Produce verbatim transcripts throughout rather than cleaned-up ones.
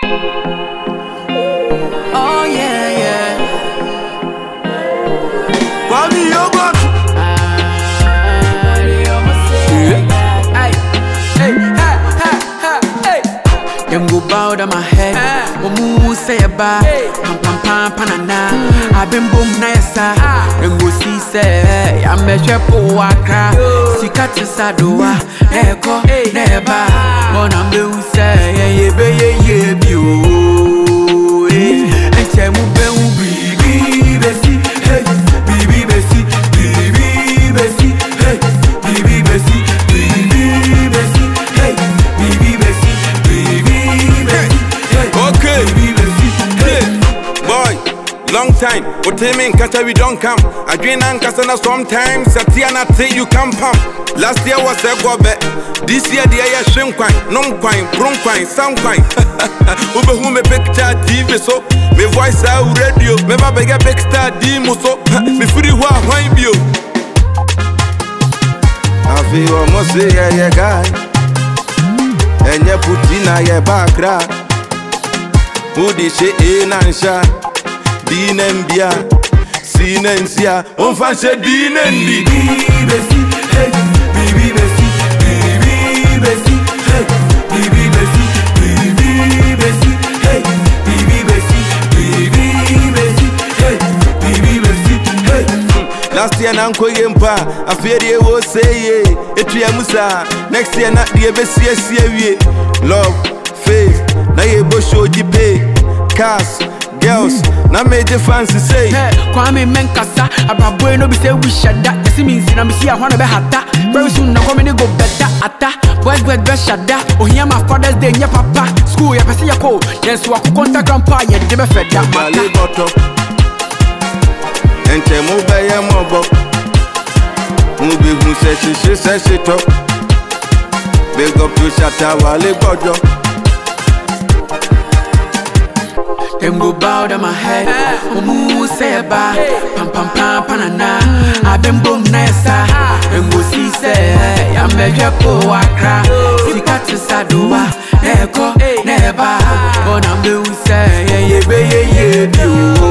Oh yeah, yeah. Kwame Yogurt. Them go bow down my head. Omu say a bar. Pam pam pam panana. I been boom na yesa. Them go see say I measure po wakra. Sika tisadoa. Eko neba. Mona me u say ye be ye ye bi o. Enche mu be u bibi besi. Hey bibi besi. Bibi besi. Hey bibi besi. Bibi besi. Hey bibi besi. Okay, yeah. Boy, long time. What time in Kata we don't come. I drink and Kasana sometimes. Satiana say you come pump. Last year was a go bet. This year the air shrimp quine, non quine, bron quine, some quine. Ube who me picture T V so. Me voice out radio. Me baba get big star demo so. Me free wa wine bio. I feel almost say yeah guy. And you put in a your background. Who did she in and sha? Dean and Bia, Sin and Sia, on fancy Dean and B. Bessie, hey, baby Bessie, baby Bessie, hey, baby Bessie, baby Bessie, hey, baby Bessie, baby Bessie, hey, baby Bessie, hey. Last year, Nanko Yempa, I fear they will say, Etria Musa. Next year, not the Bessie, love, faith, now you both show the pay, cars, girls, now made the fancy say. Kwame Menkasa, Abraboy no be say we shut that. You see me in I'm see I wanna be hata. Very soon I'm coming to go better ata. Boys boys dress shut that. Oh here my father's day, yeah papa. School ya pesi ya ko. Yes, so I could contact grandpa yeah they be fed that Mali bottle. And te move by your mobile. Move big who says she says she talk. Big up to Shatta Wale Bojo. Them go bow down my head. Omu say a bar. Pam pam pam panana. I been boom nessa. Them go see say I measure po wakra. Sika tisadoa. Eko neba. Bona me u say ye be ye ye bi o.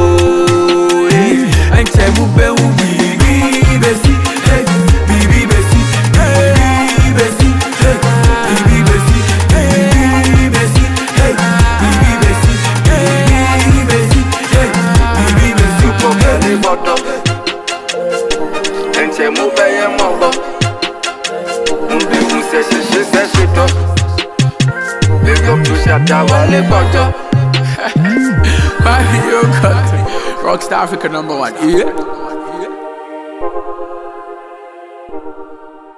Enche mu be u bibi besi. Hey bibi besi. Bibi besi. Hey bibi besi. Bibi besi. Hey bibi besi. Enche mu beye mobo. Mbe mu se se se se se to. Big up to Shatta Wale Bojo. Kwame Yogurt, Rockstar Africa number one. Yeah.